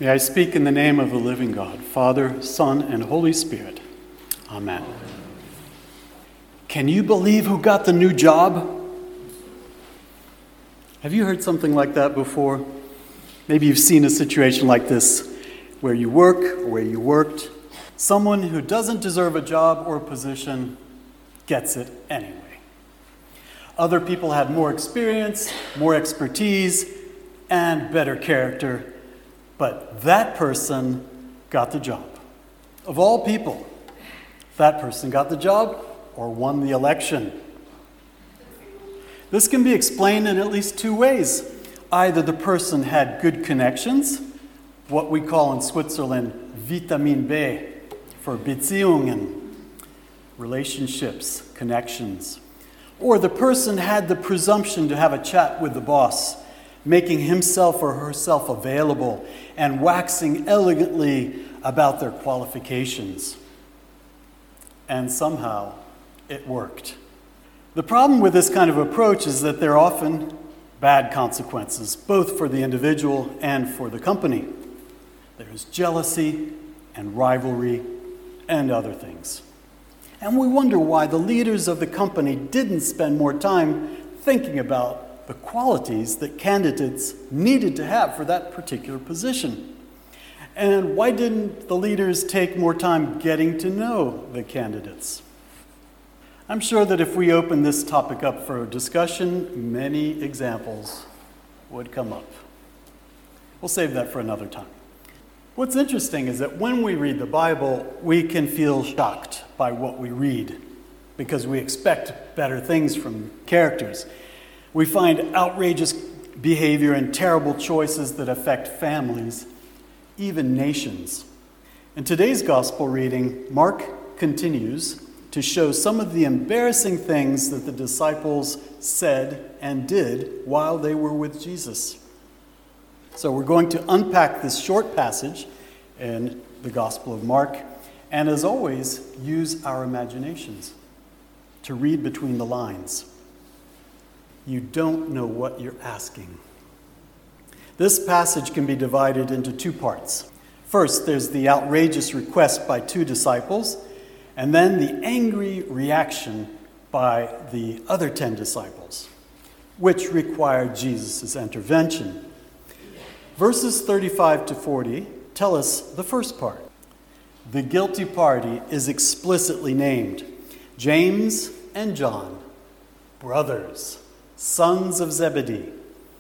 May I speak in the name of the living God, Father, Son, and Holy Spirit. Amen. Can you believe who got the new job? Have you heard something like that before? Maybe you've seen a situation like this where you work or where you worked. Someone who doesn't deserve a job or position gets it anyway. Other people had more experience, more expertise, and better character, but that person got the job. Of all people, that person got the job or won the election. This can be explained in at least two ways. Either the person had good connections, what we call in Switzerland Vitamin B for Beziehungen, relationships, connections. Or the person had the presumption to have a chat with the boss, making himself or herself available and waxing elegantly about their qualifications. And somehow it worked. The problem with this kind of approach is that there are often bad consequences, both for the individual and for the company. There's jealousy and rivalry and other things. And we wonder why the leaders of the company didn't spend more time thinking about the qualities that candidates needed to have for that particular position. And why didn't the leaders take more time getting to know the candidates? I'm sure that if we open this topic up for discussion, many examples would come up. We'll save that for another time. What's interesting is that when we read the Bible, we can feel shocked by what we read because we expect better things from characters. We find outrageous behavior and terrible choices that affect families, even nations. In today's gospel reading, Mark continues to show some of the embarrassing things that the disciples said and did while they were with Jesus. So we're going to unpack this short passage in the Gospel of Mark, and as always, use our imaginations to read between the lines. You don't know what you're asking. This passage can be divided into two parts. First, there's the outrageous request by two disciples, and then the angry reaction by the other 10 disciples, which required Jesus' intervention. Verses 35 to 40 tell us the first part. The guilty party is explicitly named. James and John, brothers, sons of Zebedee.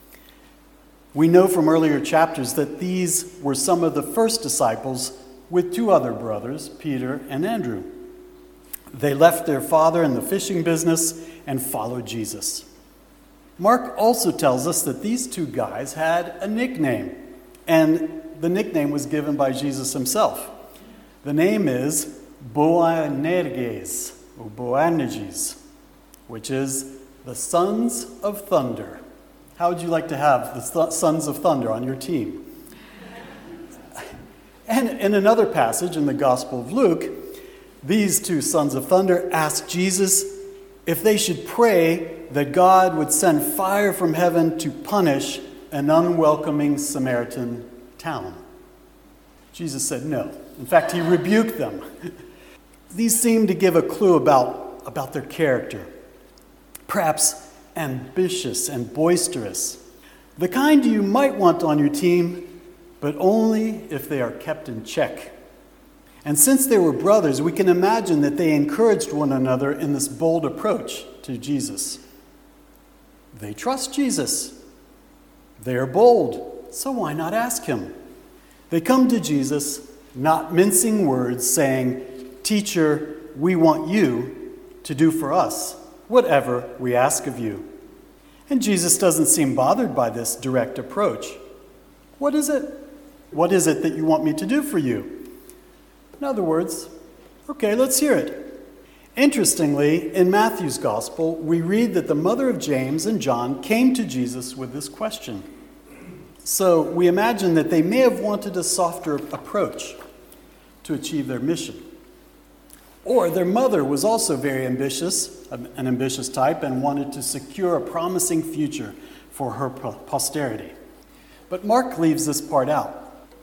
We know from earlier chapters that these were some of the first disciples with two other brothers, Peter and Andrew. They left their father in the fishing business and followed Jesus. Mark also tells us that these two guys had a nickname, and the nickname was given by Jesus himself. The name is Boanerges, or Boanerges, which is the Sons of Thunder. How would you like to have the Sons of Thunder on your team? And in another passage in the Gospel of Luke, these two Sons of Thunder asked Jesus if they should pray that God would send fire from heaven to punish an unwelcoming Samaritan town. Jesus said no. In fact, he rebuked them. These seem to give a clue about their character. Perhaps ambitious and boisterous. The kind you might want on your team, but only if they are kept in check. And since they were brothers, we can imagine that they encouraged one another in this bold approach to Jesus. They trust Jesus. They are bold, so why not ask him? They come to Jesus, not mincing words, saying, "Teacher, we want you to do for us whatever we ask of you." And Jesus doesn't seem bothered by this direct approach. What is it? What is it that you want me to do for you? In other words, okay, let's hear it. Interestingly, in Matthew's Gospel, we read that the mother of James and John came to Jesus with this question. So we imagine that they may have wanted a softer approach to achieve their mission. Or their mother was also very ambitious, an ambitious type, and wanted to secure a promising future for her posterity. But Mark leaves this part out.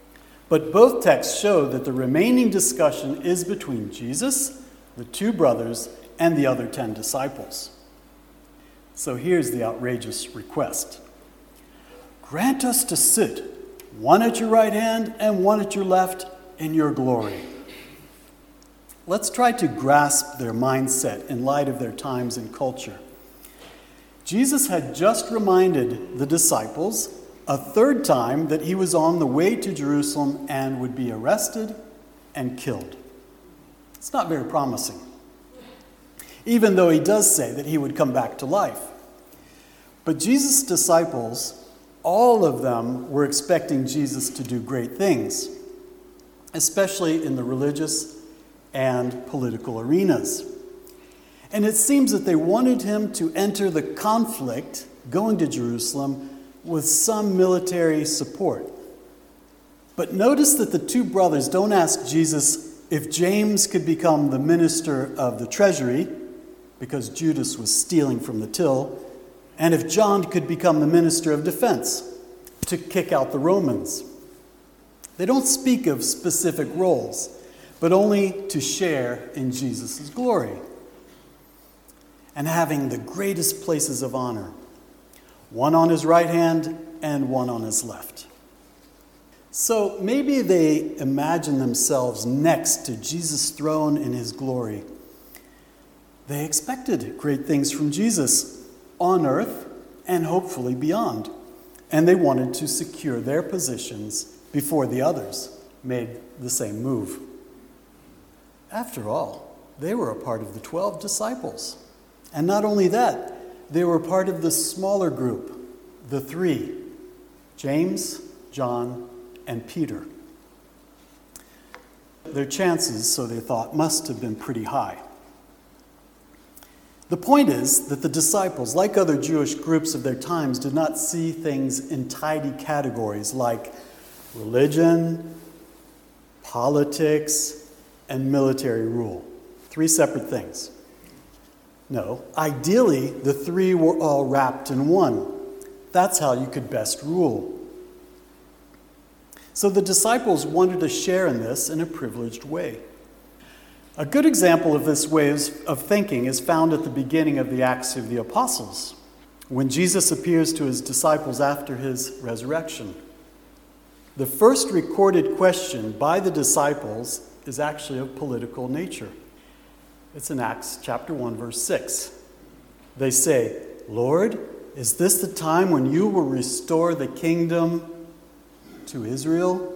But both texts show that the remaining discussion is between Jesus, the two brothers, and the other 10 disciples. So here's the outrageous request. Grant us to sit, one at your right hand and one at your left, in your glory. Let's try to grasp their mindset in light of their times and culture. Jesus had just reminded the disciples a third time that he was on the way to Jerusalem and would be arrested and killed. It's not very promising, even though he does say that he would come back to life. But Jesus' disciples, all of them were expecting Jesus to do great things, especially in the religious and political arenas. And it seems that they wanted him to enter the conflict going to Jerusalem with some military support. But notice that the two brothers don't ask Jesus if James could become the minister of the treasury, because Judas was stealing from the till, and if John could become the minister of defense to kick out the Romans. They don't speak of specific roles, but only to share in Jesus' glory and having the greatest places of honor, one on his right hand and one on his left. So maybe they imagine themselves next to Jesus' throne in his glory. They expected great things from Jesus on earth and hopefully beyond, and they wanted to secure their positions before the others made the same move. After all, they were a part of the 12 disciples. And not only that, they were part of the smaller group, the three, James, John, and Peter. Their chances, so they thought, must have been pretty high. The point is that the disciples, like other Jewish groups of their times, did not see things in tidy categories like religion, politics, and military rule. 3 separate things. No, ideally, the 3 were all wrapped in one. That's how you could best rule. So the disciples wanted to share in this in a privileged way. A good example of this way of thinking is found at the beginning of the Acts of the Apostles, when Jesus appears to his disciples after his resurrection. The first recorded question by the disciples is actually of political nature. It's in Acts chapter 1, verse 6. They say, "Lord, is this the time when you will restore the kingdom to Israel?"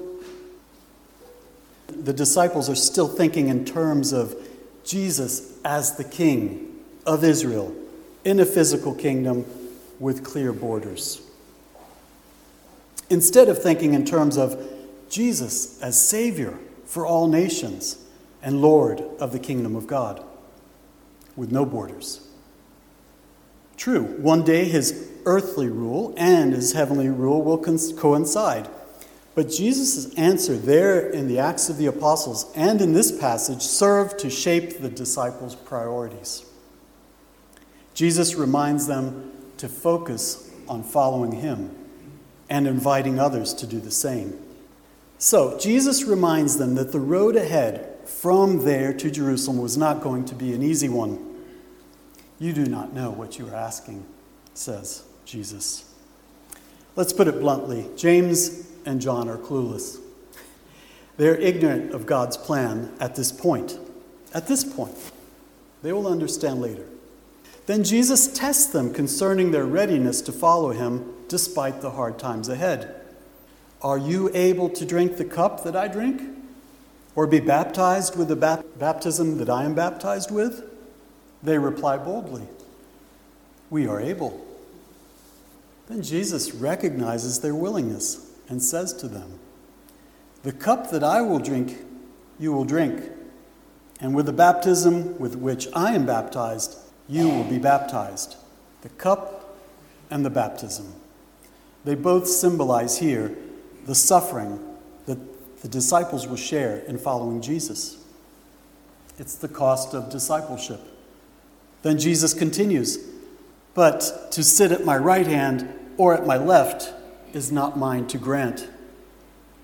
The disciples are still thinking in terms of Jesus as the king of Israel in a physical kingdom with clear borders, instead of thinking in terms of Jesus as Savior for all nations and Lord of the kingdom of God with no borders. True, one day his earthly rule and his heavenly rule will coincide. But Jesus' answer there in the Acts of the Apostles and in this passage served to shape the disciples' priorities. Jesus reminds them to focus on following him and inviting others to do the same. So Jesus reminds them that the road ahead from there to Jerusalem was not going to be an easy one. "You do not know what you are asking," says Jesus. Let's put it bluntly. James and John are clueless. They're ignorant of God's plan at this point. At this point. They will understand later. Then Jesus tests them concerning their readiness to follow him despite the hard times ahead. "Are you able to drink the cup that I drink? Or be baptized with the baptism that I am baptized with?" They reply boldly, "We are able." Then Jesus recognizes their willingness and says to them, "The cup that I will drink, you will drink, and with the baptism with which I am baptized, you will be baptized." The cup and the baptism. They both symbolize here the suffering that the disciples will share in following Jesus. It's the cost of discipleship. Then Jesus continues, "But to sit at my right hand or at my left is not mine to grant."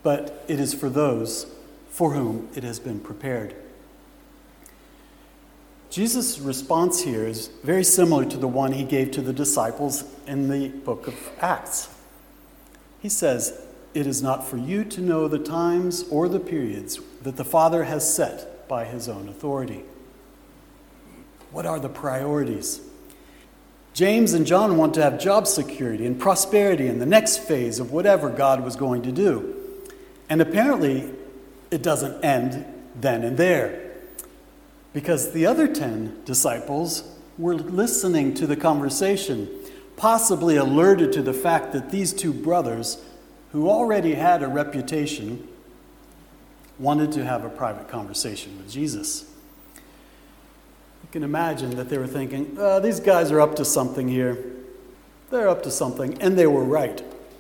but it is for those for whom it has been prepared. Jesus' response here is very similar to the one he gave to the disciples in the book of Acts. He says, "It is not for you to know the times or the periods that the Father has set by his own authority." What are the priorities? James and John want to have job security and prosperity in the next phase of whatever God was going to do. And apparently, it doesn't end then and there. Because the other 10 disciples were listening to the conversation, possibly alerted to the fact that these two brothers, who already had a reputation, wanted to have a private conversation with Jesus. You can imagine that they were thinking, these guys are up to something here. They're up to something. And they were right.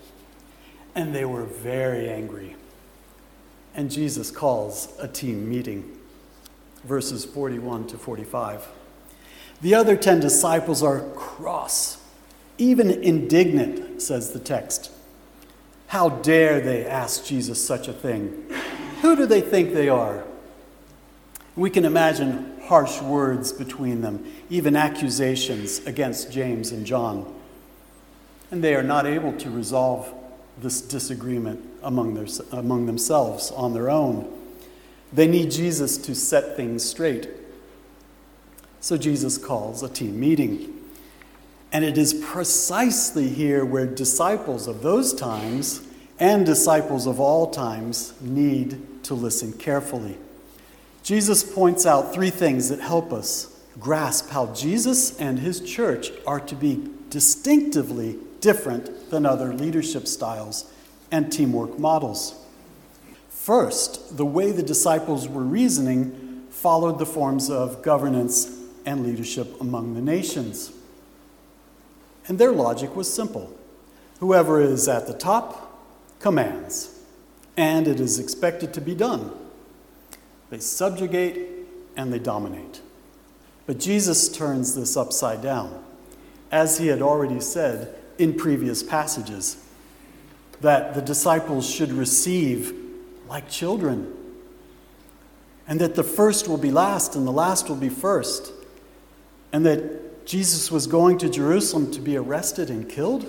And they were very angry. And Jesus calls a team meeting. Verses 41 to 45. The other 10 disciples are cross, even indignant, says the text. How dare they ask Jesus such a thing? Who do they think they are? We can imagine harsh words between them, even accusations against James and John. And they are not able to resolve this disagreement among themselves on their own. They need Jesus to set things straight. So Jesus calls a team meeting. And it is precisely here where disciples of those times and disciples of all times need to listen carefully. Jesus points out 3 things that help us grasp how Jesus and his church are to be distinctively different than other leadership styles and teamwork models. First, the way the disciples were reasoning followed the forms of governance and leadership among the nations. And their logic was simple. Whoever is at the top commands, and it is expected to be done. They subjugate and they dominate. But Jesus turns this upside down, as he had already said in previous passages, that the disciples should receive like children, and that the first will be last and the last will be first, and that Jesus was going to Jerusalem to be arrested and killed.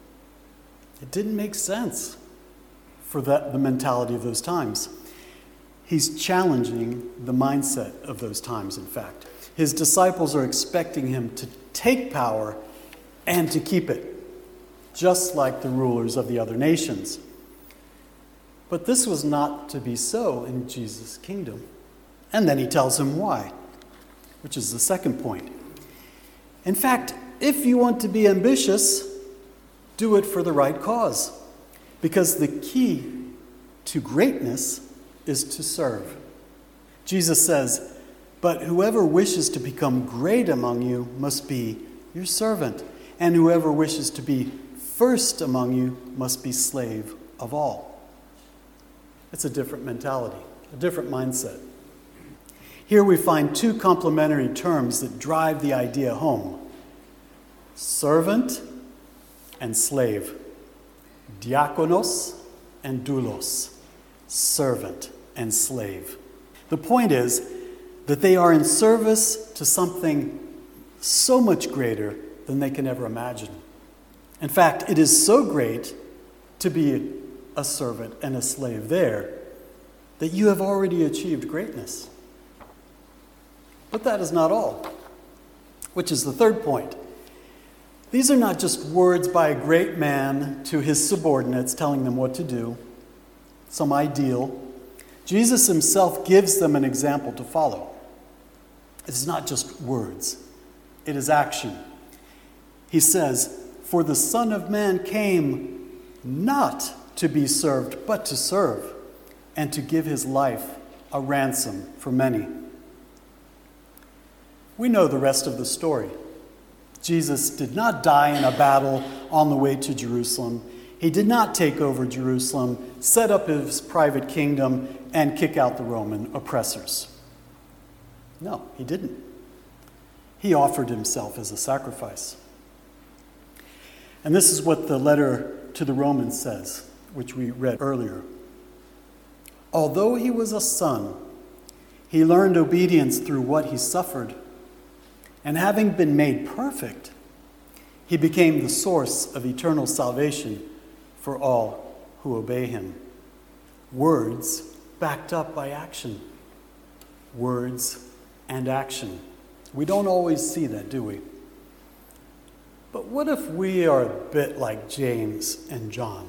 It didn't make sense for the mentality of those times. He's challenging the mindset of those times, in fact. His disciples are expecting him to take power and to keep it, just like the rulers of the other nations. But this was not to be so in Jesus' kingdom. And then he tells him why, which is the second point. In fact, if you want to be ambitious, do it for the right cause. Because the key to greatness is to serve. Jesus says, "But whoever wishes to become great among you must be your servant. And whoever wishes to be first among you must be slave of all." It's a different mentality, a different mindset. Here we find 2 complementary terms that drive the idea home: servant and slave. Diakonos and doulos. Servant and slave. The point is that they are in service to something so much greater than they can ever imagine. In fact, it is so great to be a servant and a slave there that you have already achieved greatness. But that is not all, which is the third point. These are not just words by a great man to his subordinates telling them what to do, some ideal. Jesus himself gives them an example to follow. It is not just words, it is action. He says, "For the Son of Man came not to be served, but to serve, and to give his life a ransom for many." We know the rest of the story. Jesus did not die in a battle on the way to Jerusalem. He did not take over Jerusalem, set up his private kingdom, and kick out the Roman oppressors. No, he didn't. He offered himself as a sacrifice. And this is what the letter to the Romans says, which we read earlier. although he was a son, he learned obedience through what he suffered. And having been made perfect, he became the source of eternal salvation for all who obey him. Words backed up by action. Words and action. We don't always see that, do we? But what if we are a bit like James and John?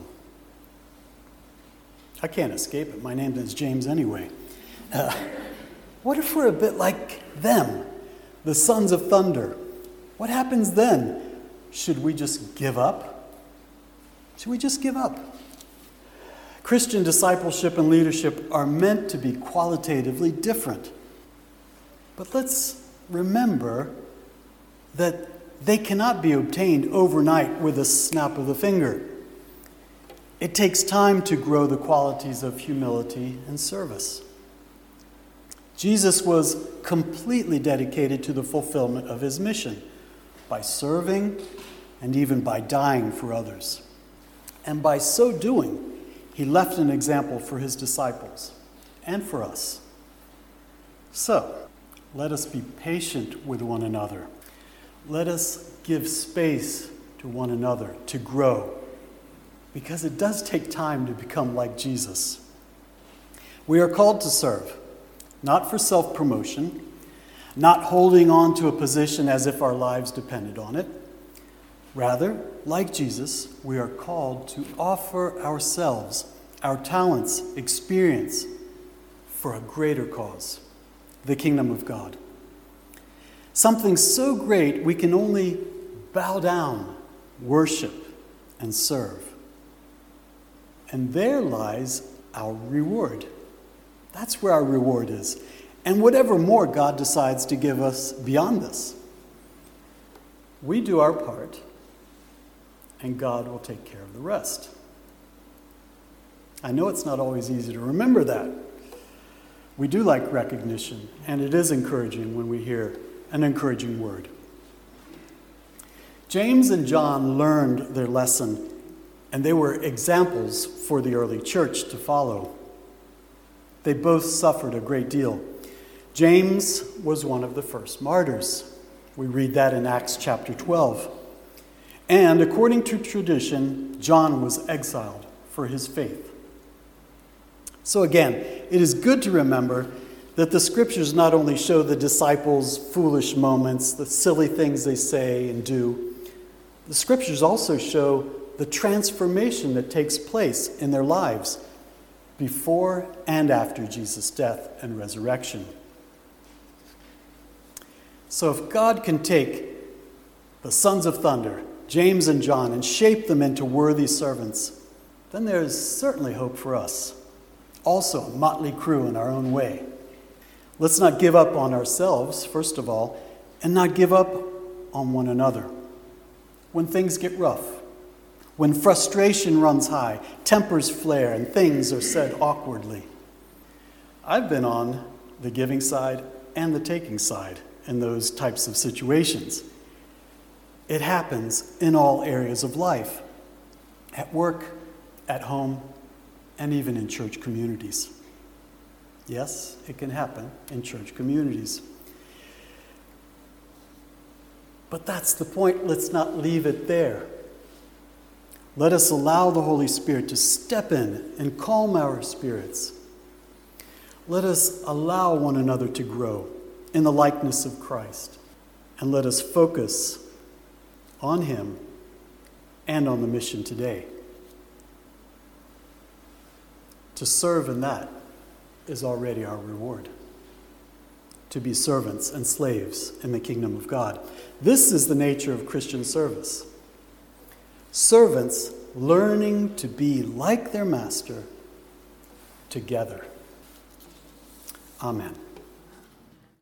I can't escape it. My name is James anyway. What if we're a bit like them, the sons of thunder? What happens then? Should we just give up? Should we just give up? Christian discipleship and leadership are meant to be qualitatively different. But let's remember that they cannot be obtained overnight with a snap of the finger. It takes time to grow the qualities of humility and service. Jesus was completely dedicated to the fulfillment of his mission by serving and even by dying for others. And by so doing, he left an example for his disciples and for us. So, let us be patient with one another. Let us give space to one another to grow, because it does take time to become like Jesus. We are called to serve, not for self-promotion, not holding on to a position as if our lives depended on it. Rather, like Jesus, we are called to offer ourselves, our talents, experience, for a greater cause, the kingdom of God. Something so great we can only bow down, worship, and serve. And there lies our reward. That's where our reward is. And whatever more God decides to give us beyond this. We do our part, and God will take care of the rest. I know it's not always easy to remember that. We do like recognition, and it is encouraging when we hear an encouraging word. James and John learned their lesson, and they were examples for the early church to follow. They both suffered a great deal. James was one of the first martyrs. We read that in Acts chapter 12. And according to tradition, John was exiled for his faith. So again, it is good to remember that the scriptures not only show the disciples' foolish moments, the silly things they say and do, the scriptures also show the transformation that takes place in their lives before and after Jesus' death and resurrection. So if God can take the sons of thunder, James and John, and shape them into worthy servants, then there is certainly hope for us. Also, a motley crew in our own way. Let's not give up on ourselves, first of all, and not give up on one another. When things get rough, when frustration runs high, tempers flare, and things are said awkwardly. I've been on the giving side and the taking side in those types of situations. It happens in all areas of life, at work, at home, and even in church communities. Yes, it can happen in church communities. But that's the point. Let's not leave it there. Let us allow the Holy Spirit to step in and calm our spirits. Let us allow one another to grow in the likeness of Christ. And let us focus on Him and on the mission today. To serve in that is already our reward. To be servants and slaves in the kingdom of God. This is the nature of Christian service. Servants learning to be like their master together. Amen.